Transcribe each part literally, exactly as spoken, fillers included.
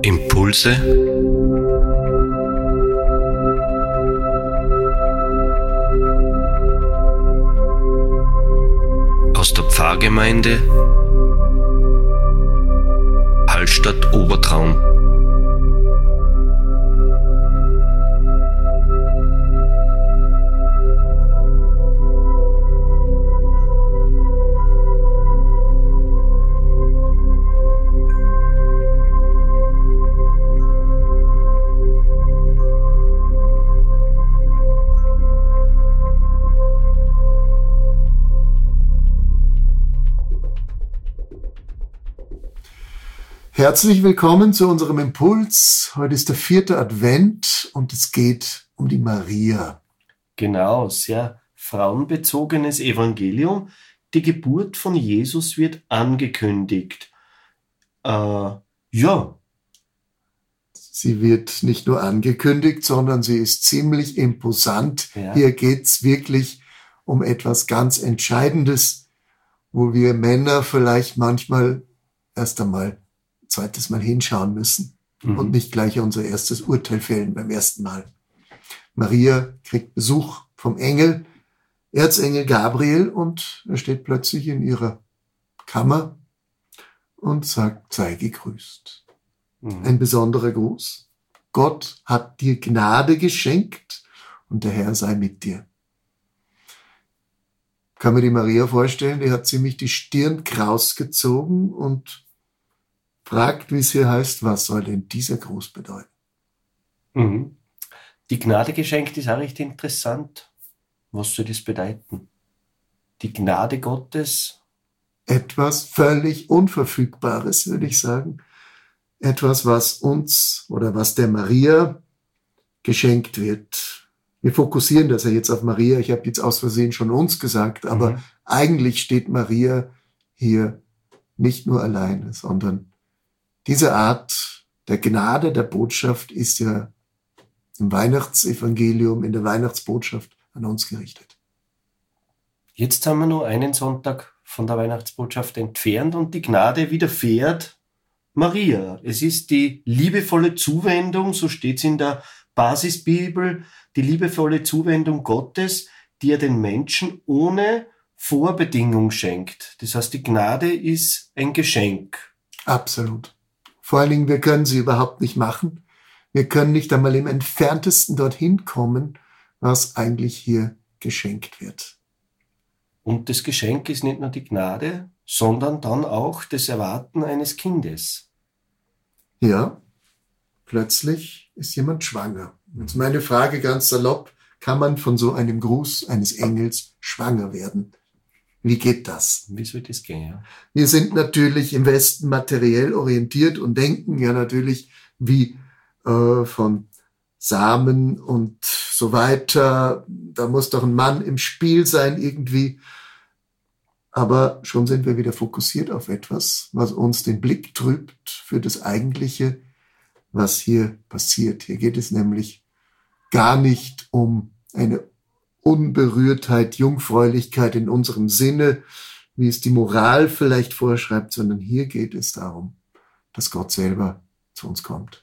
Impulse aus der Pfarrgemeinde Hallstatt Obertraum. Herzlich willkommen zu unserem Impuls. Heute ist der vierte Advent und es geht um die Maria. Genau, sehr frauenbezogenes Evangelium. Die Geburt von Jesus wird angekündigt. Äh, ja. Sie wird nicht nur angekündigt, sondern sie ist ziemlich imposant. Ja. Hier geht's wirklich um etwas ganz Entscheidendes, wo wir Männer vielleicht manchmal erst einmal zweites Mal hinschauen müssen mhm. und nicht gleich unser erstes Urteil fällen beim ersten Mal. Maria kriegt Besuch vom Engel, Erzengel Gabriel, und er steht plötzlich in ihrer Kammer und sagt, sei gegrüßt. Mhm. Ein besonderer Gruß. Gott hat dir Gnade geschenkt und der Herr sei mit dir. Kann mir die Maria vorstellen, die hat ziemlich die Stirn kraus gezogen und fragt, wie es hier heißt, was soll denn dieser Gruß bedeuten? Mhm. Die Gnade geschenkt ist auch recht interessant. Was soll das bedeuten? Die Gnade Gottes? Etwas völlig Unverfügbares, würde ich sagen. Etwas, was uns oder was der Maria geschenkt wird. Wir fokussieren das ja jetzt auf Maria. Ich habe jetzt aus Versehen schon uns gesagt, aber mhm. eigentlich steht Maria hier nicht nur alleine, sondern diese Art der Gnade, der Botschaft ist ja im Weihnachtsevangelium, in der Weihnachtsbotschaft an uns gerichtet. Jetzt haben wir nur einen Sonntag von der Weihnachtsbotschaft entfernt und die Gnade widerfährt Maria. Es ist die liebevolle Zuwendung, so steht es in der Basisbibel, die liebevolle Zuwendung Gottes, die er den Menschen ohne Vorbedingung schenkt. Das heißt, die Gnade ist ein Geschenk. Absolut. Vor allen Dingen, wir können sie überhaupt nicht machen. Wir können nicht einmal im Entferntesten dorthin kommen, was eigentlich hier geschenkt wird. Und das Geschenk ist nicht nur die Gnade, sondern dann auch das Erwarten eines Kindes. Ja, plötzlich ist jemand schwanger. Jetzt meine Frage ganz salopp, kann man von so einem Gruß eines Engels schwanger werden? Wie geht das? Wie soll das gehen, ja? Wir sind natürlich im Westen materiell orientiert und denken ja natürlich wie äh, von Samen und so weiter. Da muss doch ein Mann im Spiel sein irgendwie. Aber schon sind wir wieder fokussiert auf etwas, was uns den Blick trübt für das Eigentliche, was hier passiert. Hier geht es nämlich gar nicht um eine Unberührtheit, Jungfräulichkeit in unserem Sinne, wie es die Moral vielleicht vorschreibt, sondern hier geht es darum, dass Gott selber zu uns kommt.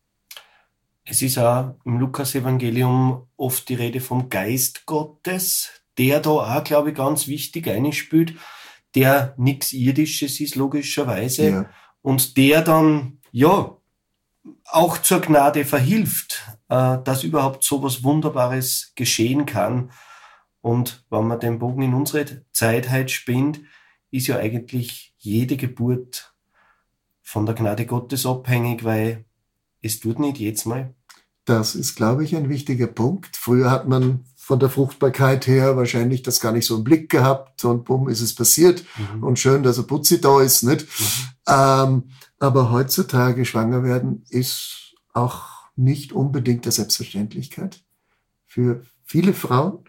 Es ist auch im Lukas-Evangelium oft die Rede vom Geist Gottes, der da auch, glaube ich, ganz wichtig einspielt, der nichts Irdisches ist, logischerweise, ja. Und der dann, ja, auch zur Gnade verhilft, dass überhaupt so was Wunderbares geschehen kann. Und wenn man den Bogen in unsere Zeit halt spinnt, ist ja eigentlich jede Geburt von der Gnade Gottes abhängig, weil es tut nicht jedes Mal. Das ist, glaube ich, ein wichtiger Punkt. Früher hat man von der Fruchtbarkeit her wahrscheinlich das gar nicht so im Blick gehabt und bumm, ist es passiert. Mhm. Und schön, dass ein Putzi da ist, nicht? Mhm. Ähm, aber heutzutage schwanger werden ist auch nicht unbedingt der Selbstverständlichkeit für viele Frauen.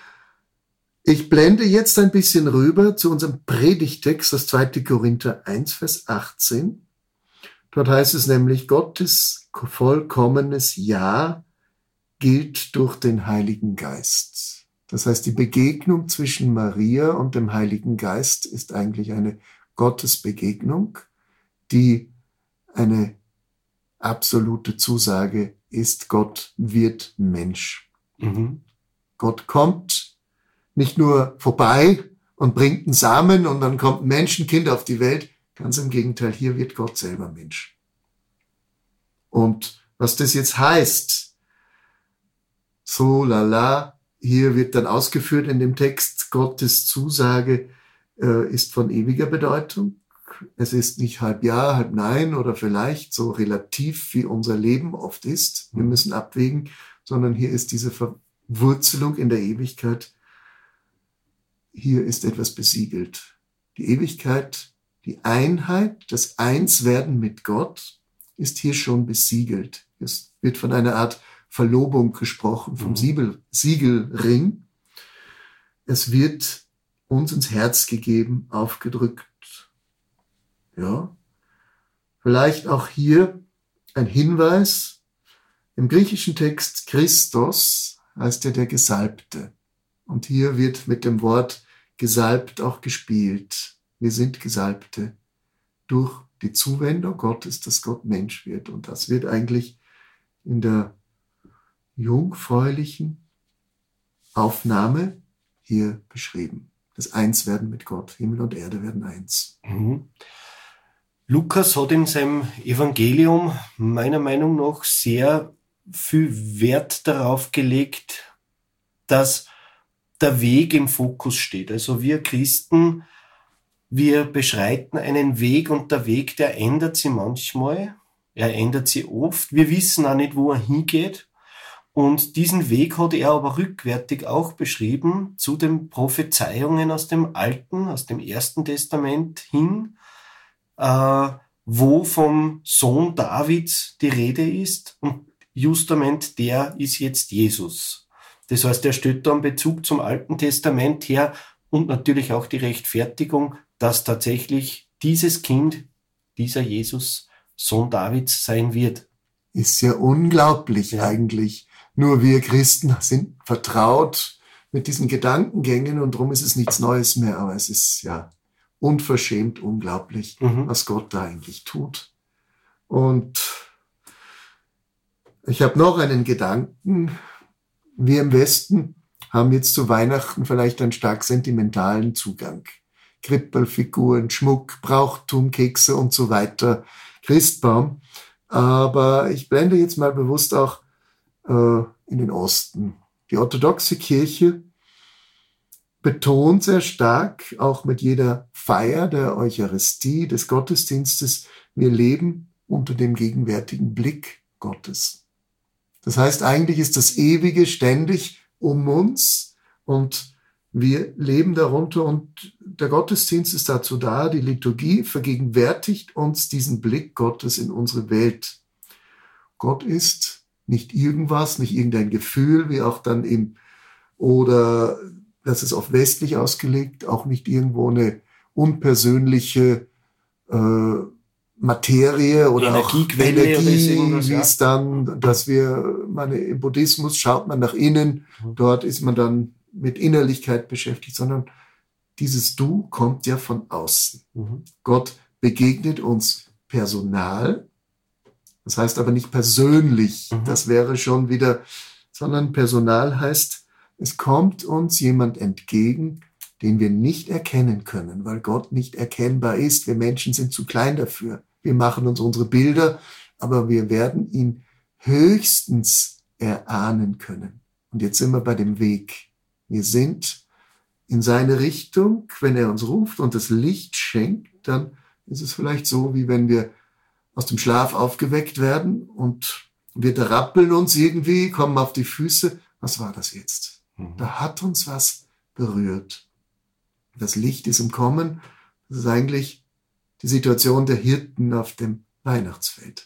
Ich blende jetzt ein bisschen rüber zu unserem Predigtext aus zweiter Korinther eins, Vers achtzehn. Dort heißt es nämlich, Gottes vollkommenes Ja gilt durch den Heiligen Geist. Das heißt, die Begegnung zwischen Maria und dem Heiligen Geist ist eigentlich eine Gottesbegegnung, die eine absolute Zusage ist, Gott wird Mensch. Mhm. Gott kommt nicht nur vorbei und bringt einen Samen und dann kommt ein Menschenkind auf die Welt. Ganz im Gegenteil, hier wird Gott selber Mensch. Und was das jetzt heißt, so lala, hier wird dann ausgeführt in dem Text, Gottes Zusage äh, ist von ewiger Bedeutung. Es ist nicht halb ja, halb nein oder vielleicht so relativ, wie unser Leben oft ist. Wir müssen abwägen, sondern hier ist diese Verwurzelung in der Ewigkeit. Hier ist etwas besiegelt. Die Ewigkeit, die Einheit, das Einswerden mit Gott ist hier schon besiegelt. Es wird von einer Art Verlobung gesprochen, vom Siegel, Siegelring. Es wird uns ins Herz gegeben, aufgedrückt. Ja, vielleicht auch hier ein Hinweis. Im griechischen Text Christos heißt ja der Gesalbte. Und hier wird mit dem Wort gesalbt auch gespielt. Wir sind Gesalbte durch die Zuwendung Gottes, dass Gott Mensch wird. Und das wird eigentlich in der jungfräulichen Aufnahme hier beschrieben. Das Einswerden mit Gott. Himmel und Erde werden eins. Mhm. Lukas hat in seinem Evangelium meiner Meinung nach sehr viel Wert darauf gelegt, dass der Weg im Fokus steht. Also wir Christen, wir beschreiten einen Weg und der Weg, der ändert sich manchmal, er ändert sich oft. Wir wissen auch nicht, wo er hingeht. Und diesen Weg hat er aber rückwärtig auch beschrieben zu den Prophezeiungen aus dem Alten, aus dem Ersten Testament hin, äh, wo vom Sohn Davids die Rede ist. Und justament der ist jetzt Jesus. Das heißt, er stellt da einen Bezug zum Alten Testament her und natürlich auch die Rechtfertigung, dass tatsächlich dieses Kind, dieser Jesus, Sohn Davids sein wird. Ist ja unglaublich Ja. eigentlich. Nur wir Christen sind vertraut mit diesen Gedankengängen und darum ist es nichts Neues mehr. Aber es ist ja unverschämt unglaublich, Mhm. was Gott da eigentlich tut. Und ich habe noch einen Gedanken. Wir im Westen haben jetzt zu Weihnachten vielleicht einen stark sentimentalen Zugang. Krippelfiguren, Schmuck, Brauchtum, Kekse und so weiter, Christbaum. Aber ich blende jetzt mal bewusst auch äh, in den Osten. Die orthodoxe Kirche betont sehr stark, auch mit jeder Feier der Eucharistie, des Gottesdienstes, wir leben unter dem gegenwärtigen Blick Gottes. Das heißt, eigentlich ist das Ewige ständig um uns und wir leben darunter und der Gottesdienst ist dazu da, die Liturgie vergegenwärtigt uns diesen Blick Gottes in unsere Welt. Gott ist nicht irgendwas, nicht irgendein Gefühl, wie auch dann im, oder das ist oft westlich ausgelegt, auch nicht irgendwo eine unpersönliche äh, Materie oder Energiequelle auch Energie, oder irgendwas, wie ja. es dann, dass wir, meine, im Buddhismus schaut man nach innen, dort ist man dann mit Innerlichkeit beschäftigt, sondern dieses Du kommt ja von außen. Mhm. Gott begegnet uns personal, das heißt aber nicht persönlich, Mhm. das wäre schon wieder, sondern personal heißt, es kommt uns jemand entgegen, den wir nicht erkennen können, weil Gott nicht erkennbar ist. Wir Menschen sind zu klein dafür. Wir machen uns unsere Bilder, aber wir werden ihn höchstens erahnen können. Und jetzt sind wir bei dem Weg. Wir sind in seine Richtung. Wenn er uns ruft und das Licht schenkt, dann ist es vielleicht so, wie wenn wir aus dem Schlaf aufgeweckt werden und wir rappeln uns irgendwie, kommen auf die Füße. Was war das jetzt? Mhm. Da hat uns was berührt. Das Licht ist im Kommen. Das ist eigentlich die Situation der Hirten auf dem Weihnachtsfeld.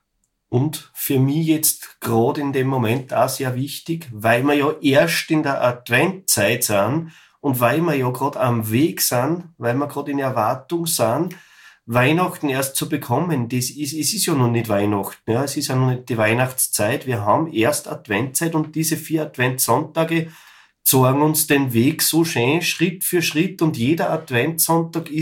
Und für mich jetzt gerade in dem Moment auch sehr wichtig, weil wir ja erst in der Adventzeit sind und weil wir ja gerade am Weg sind, weil wir gerade in Erwartung sind, Weihnachten erst zu bekommen. Das ist, es ist ja noch nicht Weihnachten, ja, es ist ja noch nicht die Weihnachtszeit. Wir haben erst Adventzeit und diese vier Adventssonntage zeigen uns den Weg so schön, Schritt für Schritt und jeder Adventssonntag ist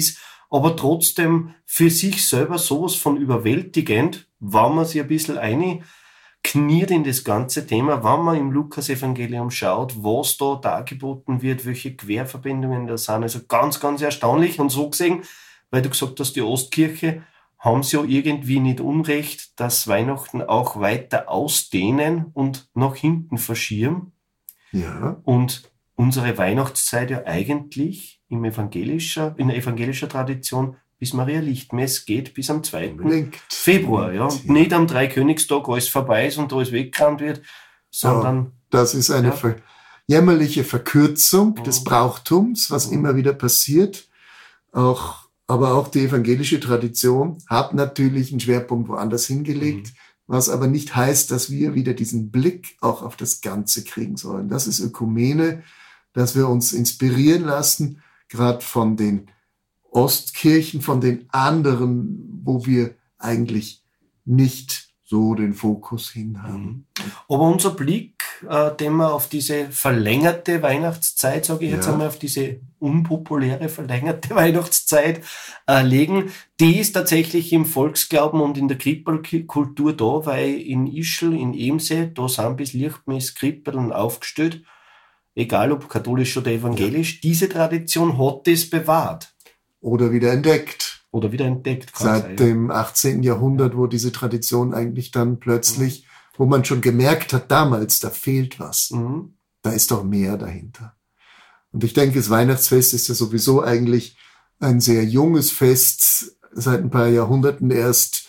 aber trotzdem für sich selber sowas von überwältigend, wenn man sich ein bisschen einkniet in das ganze Thema, wenn man im Lukas-Evangelium schaut, was da dargeboten wird, welche Querverbindungen da sind. Also ganz, ganz erstaunlich. Und so gesehen, weil du gesagt hast, die Ostkirche, haben sie ja irgendwie nicht Unrecht, dass Weihnachten auch weiter ausdehnen und nach hinten verschieben. Ja. Und unsere Weihnachtszeit ja eigentlich im evangelischer, in der evangelischen Tradition bis Maria Lichtmess geht, bis am zweiten Unbedingt. Februar. Ja. Und nicht am Dreikönigstag alles vorbei ist und alles weggerannt wird, sondern... Ja, das ist eine ja. ver- jämmerliche Verkürzung mhm. des Brauchtums, was Mhm. immer wieder passiert. Auch, aber auch die evangelische Tradition hat natürlich einen Schwerpunkt woanders hingelegt, Mhm. was aber nicht heißt, dass wir wieder diesen Blick auch auf das Ganze kriegen sollen. Das ist Ökumene, dass wir uns inspirieren lassen, gerade von den Ostkirchen, von den anderen, wo wir eigentlich nicht so den Fokus hin haben. Aber unser Blick, äh, den wir auf diese verlängerte Weihnachtszeit, sage ich jetzt Ja. einmal, auf diese unpopuläre verlängerte Weihnachtszeit äh, legen, die ist tatsächlich im Volksglauben und in der Krippelkultur da, weil in Ischl, in Emsee, da sind bis Lichtmess Krippeln aufgestellt, egal ob katholisch oder evangelisch. Ja. Diese Tradition hat das bewahrt. Oder wieder entdeckt. Oder wieder entdeckt. Kann Seit sein. dem achtzehnten Jahrhundert, wo diese Tradition eigentlich dann plötzlich, mhm. wo man schon gemerkt hat, damals, da fehlt was. Mhm. Da ist doch mehr dahinter. Und ich denke, das Weihnachtsfest ist ja sowieso eigentlich ein sehr junges Fest, seit ein paar Jahrhunderten erst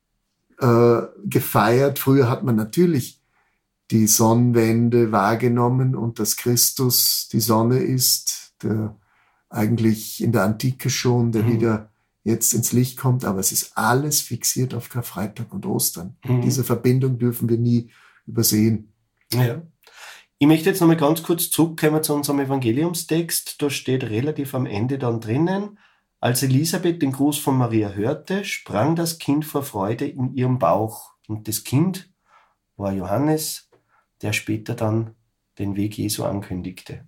äh, gefeiert. Früher hat man natürlich die Sonnenwende wahrgenommen und dass Christus die Sonne ist, der eigentlich in der Antike schon, der mhm. wieder jetzt ins Licht kommt, aber es ist alles fixiert auf Karfreitag und Ostern. Mhm. Diese Verbindung dürfen wir nie übersehen. Ja. Ich möchte jetzt nochmal ganz kurz zurückkommen zu unserem Evangeliumstext. Da steht relativ am Ende dann drinnen: Als Elisabeth den Gruß von Maria hörte, sprang das Kind vor Freude in ihrem Bauch. Und das Kind war Johannes, der später dann den Weg Jesu ankündigte.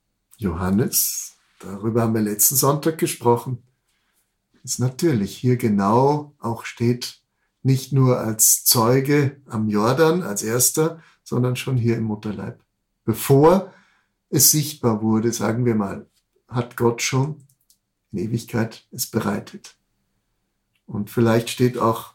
Johannes, darüber haben wir letzten Sonntag gesprochen, ist natürlich hier genau auch steht, nicht nur als Zeuge am Jordan, als erster, sondern schon hier im Mutterleib. Bevor es sichtbar wurde, sagen wir mal, hat Gott schon in Ewigkeit es bereitet. Und vielleicht steht auch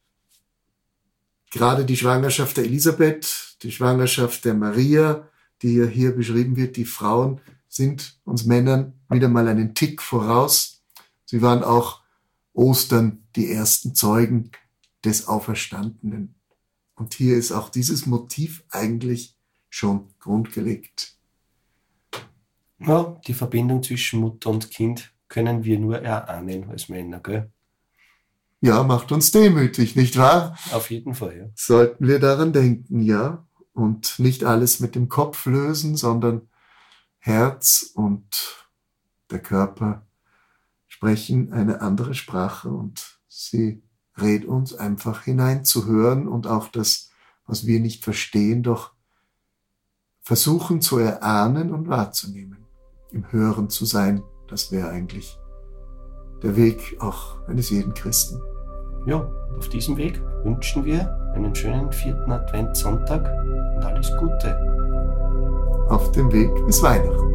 gerade die Schwangerschaft der Elisabeth, die Schwangerschaft der Maria, die ja hier beschrieben wird, die Frauen sind uns Männern wieder mal einen Tick voraus. Sie waren auch Ostern die ersten Zeugen des Auferstandenen. Und hier ist auch dieses Motiv eigentlich schon grundgelegt. Ja, die Verbindung zwischen Mutter und Kind können wir nur erahnen als Männer, gell? Ja, macht uns demütig, nicht wahr? Auf jeden Fall, ja. Sollten wir daran denken, ja. Und nicht alles mit dem Kopf lösen, sondern Herz und der Körper sprechen eine andere Sprache und sie rät uns einfach hineinzuhören und auch das, was wir nicht verstehen, doch versuchen zu erahnen und wahrzunehmen. Im Hören zu sein, das wäre eigentlich der Weg auch eines jeden Christen. Ja, und auf diesem Weg wünschen wir einen schönen vierten Adventssonntag und alles Gute. Auf dem Weg bis Weihnachten.